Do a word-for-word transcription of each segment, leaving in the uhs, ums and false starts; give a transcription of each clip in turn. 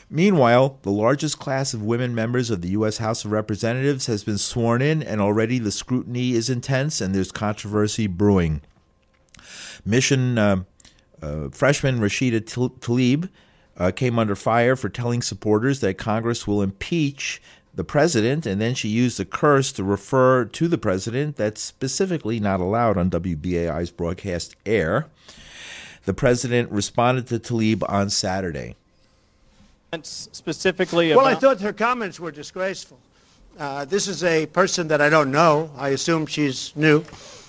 Meanwhile, the largest class of women members of the U S House of Representatives has been sworn in, and already the scrutiny is intense and there's controversy brewing. Mission uh, uh, freshman Rashida Tlaib uh, came under fire for telling supporters that Congress will impeach the president, and then she used a curse to refer to the president that's specifically not allowed on W B A I's broadcast air. The president responded to Tlaib on Saturday. Specifically about- well, I thought her comments were disgraceful. Uh, this is a person that I don't know. I assume she's new.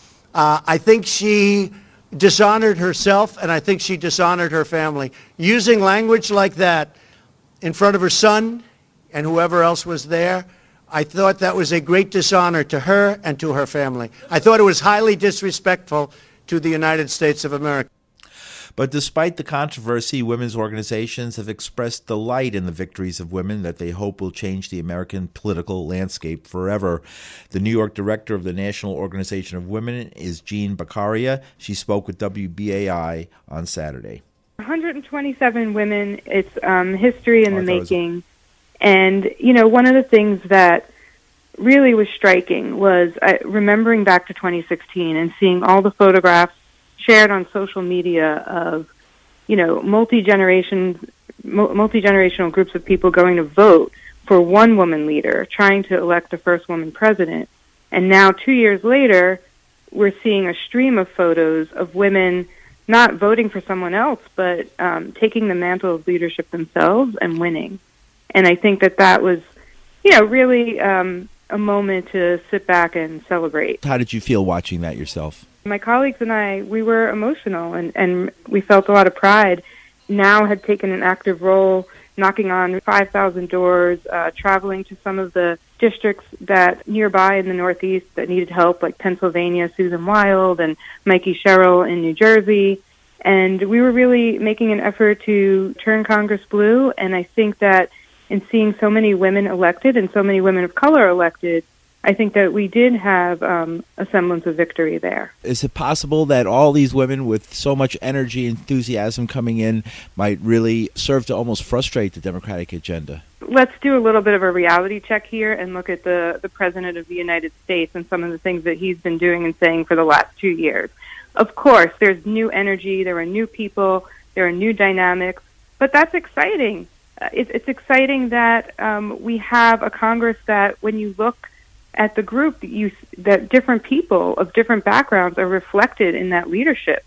Uh, I think she dishonored herself, and I think she dishonored her family. Using language like that in front of her son and whoever else was there, I thought that was a great dishonor to her and to her family. I thought it was highly disrespectful to the United States of America. But despite the controversy, women's organizations have expressed delight in the victories of women that they hope will change the American political landscape forever. The New York director of the National Organization of Women is Jean Beccaria. She spoke with W B A I on Saturday. one hundred twenty-seven women. It's um, history in oh, the making. And, you know, one of the things that really was striking was uh, remembering back to twenty sixteen and seeing all the photographs shared on social media of, you know, multi-generation, multi-generational groups of people going to vote for one woman leader, trying to elect the first woman president. And now, two years later, we're seeing a stream of photos of women not voting for someone else, but um, taking the mantle of leadership themselves and winning. And I think that that was, you know, really um, a moment to sit back and celebrate. How did you feel watching that yourself? My colleagues and I, we were emotional, and, and we felt a lot of pride. Now had taken an active role, knocking on five thousand doors, uh, traveling to some of the districts that nearby in the Northeast that needed help, like Pennsylvania, Susan Wild, and Mikey Sherrill in New Jersey. And we were really making an effort to turn Congress blue, and I think that in seeing so many women elected and so many women of color elected, I think that we did have um, a semblance of victory there. Is it possible that all these women with so much energy and enthusiasm coming in might really serve to almost frustrate the Democratic agenda? Let's do a little bit of a reality check here and look at the, the President of the United States and some of the things that he's been doing and saying for the last two years. Of course, there's new energy, there are new people, there are new dynamics, but that's exciting. Uh, it's, it's exciting that um, we have a Congress that, when you look at the group, you, that different people of different backgrounds are reflected in that leadership.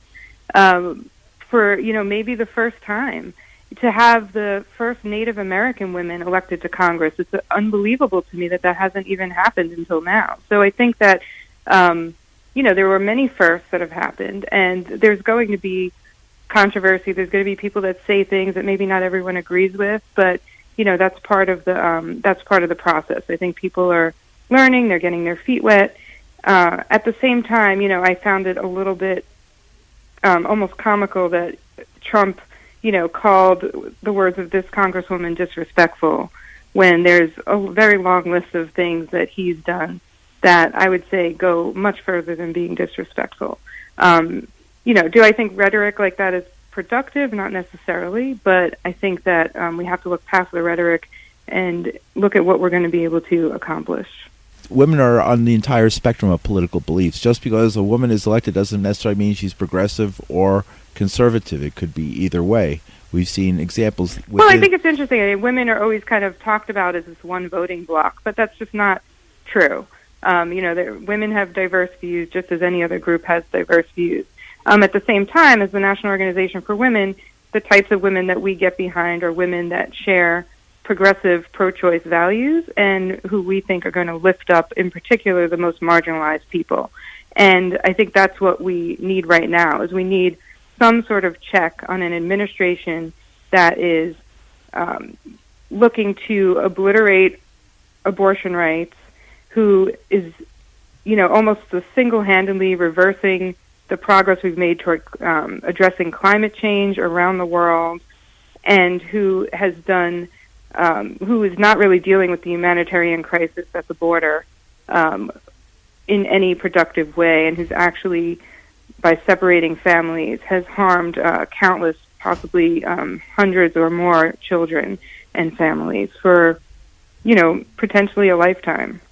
Um, for, you know, maybe the first time, to have the first Native American women elected to Congress, it's unbelievable to me that that hasn't even happened until now. So I think that, um, you know, there were many firsts that have happened, and there's going to be controversy. There's going to be people that say things that maybe not everyone agrees with, but, you know, that's part of the um, that's part of the process. I think people are learning, they're getting their feet wet. Uh, at the same time, you know, I found it a little bit um, almost comical that Trump, you know, called the words of this Congresswoman disrespectful when there's a very long list of things that he's done that I would say go much further than being disrespectful. Um, you know, do I think rhetoric like that is productive? Not necessarily, but I think that um, we have to look past the rhetoric and look at what we're going to be able to accomplish. Women are on the entire spectrum of political beliefs. Just because a woman is elected doesn't necessarily mean she's progressive or conservative. It could be either way. We've seen examples. Well, I think it's interesting. I mean, women are always kind of talked about as this one voting bloc, but that's just not true. Um, you know, women have diverse views just as any other group has diverse views. Um, at the same time, as the National Organization for Women, the types of women that we get behind are women that share progressive pro-choice values and who we think are going to lift up, in particular, the most marginalized people. And I think that's what we need right now, is we need some sort of check on an administration that is um, looking to obliterate abortion rights, who is, you know, almost single-handedly reversing the progress we've made toward um, addressing climate change around the world, and who has done, um, who is not really dealing with the humanitarian crisis at the border um, in any productive way, and who's actually, by separating families, has harmed uh, countless possibly um, hundreds or more children and families for, you know, potentially a lifetime.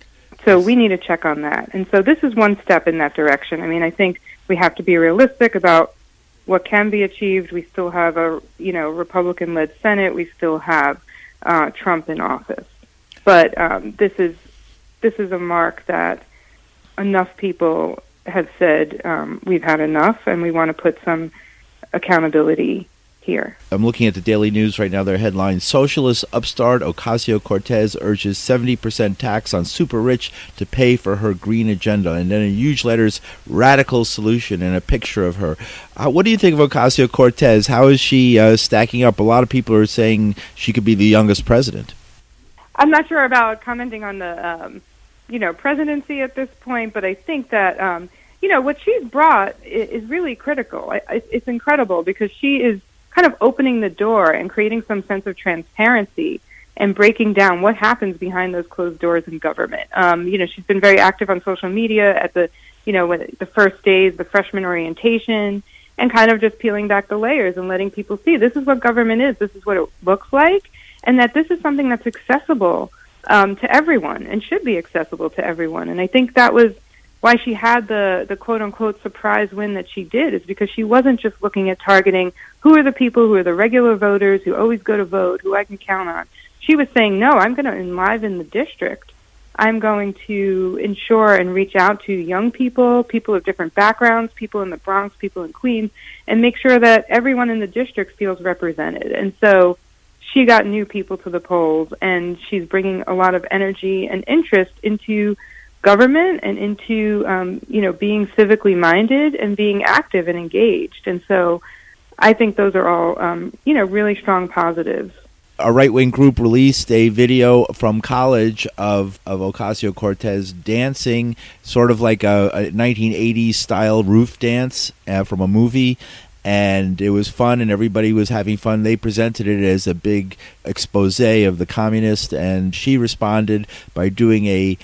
So we need to check on that. And so this is one step in that direction. I mean, I think we have to be realistic about what can be achieved. We still have a, you know, Republican-led Senate. We still have uh, Trump in office. But um, this is this is a mark that enough people have said um, we've had enough, and we want to put some accountability here. I'm looking at the Daily News right now. Their headline: Socialist upstart Ocasio-Cortez urges seventy percent tax on super rich to pay for her green agenda. And then in huge letters, radical solution, and a picture of her. Uh, what do you think of Ocasio-Cortez? How is she uh, stacking up? A lot of people are saying she could be the youngest president. I'm not sure about commenting on the, um, you know, presidency at this point, but I think that, um, you know, what she's brought is, is really critical. I, I, it's incredible because she is kind of opening the door and creating some sense of transparency and breaking down what happens behind those closed doors in government. Um, you know, she's been very active on social media at the, you know, when the first days, the freshman orientation, and kind of just peeling back the layers and letting people see this is what government is, this is what it looks like, and that this is something that's accessible um, to everyone and should be accessible to everyone. And I think that was why she had the, the quote-unquote surprise win that she did, is because she wasn't just looking at targeting who are the people who are the regular voters who always go to vote, who I can count on. She was saying, no, I'm going to enliven the district. I'm going to ensure and reach out to young people, people of different backgrounds, people in the Bronx, people in Queens, and make sure that everyone in the district feels represented. And so she got new people to the polls, and she's bringing a lot of energy and interest into government and into, um, you know, being civically minded and being active and engaged. And so I think those are all, um, you know, really strong positives. A right-wing group released a video from college of, of Ocasio-Cortez dancing, sort of like a, a nineteen eighties style roof dance uh, from a movie. And it was fun, and everybody was having fun. They presented it as a big expose of the communists, and she responded by doing a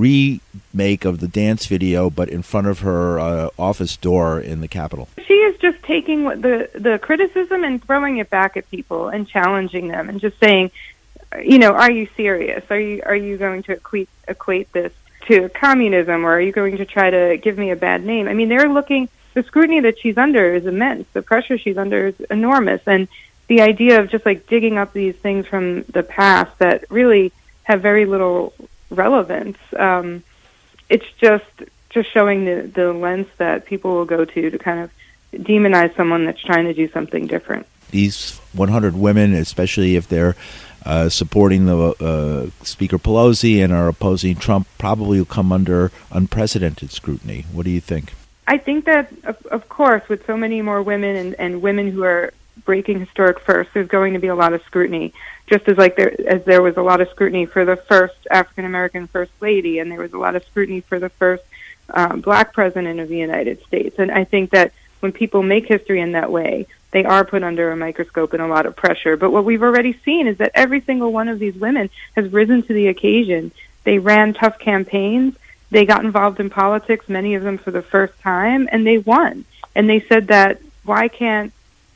remake of the dance video, but in front of her uh, office door in the Capitol. She is just taking the the criticism and throwing it back at people and challenging them and just saying, you know, are you serious? Are you are you going to equate equate this to communism, or are you going to try to give me a bad name? I mean, they're looking. The scrutiny that she's under is immense. The pressure she's under is enormous. And the idea of just like digging up these things from the past that really have very little relevance, um, it's just just showing the, the lens that people will go to to kind of demonize someone that's trying to do something different. These one hundred women, especially if they're uh, supporting the uh, Speaker Pelosi and are opposing Trump, probably will come under unprecedented scrutiny. What do you think? I think that, of, of course, with so many more women and, and women who are breaking historic firsts, there's going to be a lot of scrutiny, just as like there as there was a lot of scrutiny for the first African-American First Lady, and there was a lot of scrutiny for the first um, black president of the United States. And I think that when people make history in that way, they are put under a microscope and a lot of pressure. But what we've already seen is that every single one of these women has risen to the occasion. They ran tough campaigns. They got involved in politics, many of them for the first time, and they won. And they said that, why can't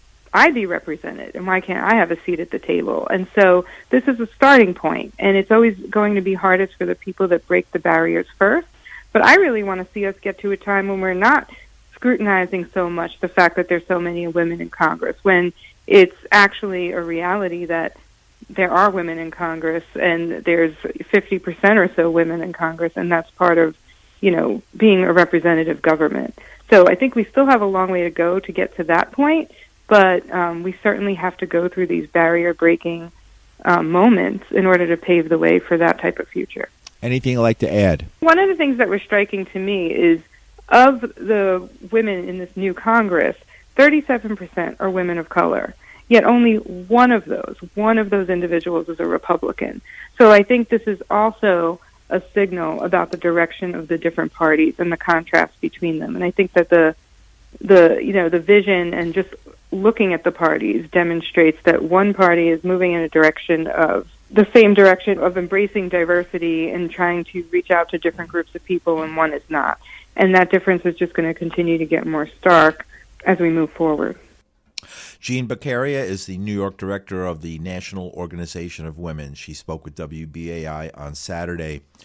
I be represented, and why can't I have a seat at the table? And so this is a starting point, and it's always going to be hardest for the people that break the barriers first. But I really want to see us get to a time when we're not scrutinizing so much the fact that there's so many women in Congress, when it's actually a reality that there are women in Congress, and there's fifty percent or so women in Congress, and that's part of, you know, being a representative government. So I think we still have a long way to go to get to that point, but um, we certainly have to go through these barrier-breaking um, moments in order to pave the way for that type of future. Anything you'd like to add? One of the things that was striking to me is, of the women in this new Congress, thirty-seven percent are women of color. Yet only one of those, one of those individuals is a Republican. So I think this is also a signal about the direction of the different parties and the contrast between them. And I think that the, the you know, the vision and just looking at the parties demonstrates that one party is moving in a direction of the same direction of embracing diversity and trying to reach out to different groups of people, and one is not. And that difference is just going to continue to get more stark as we move forward. Jean Beccaria is the New York director of the National Organization of Women. She spoke with W B A I on Saturday.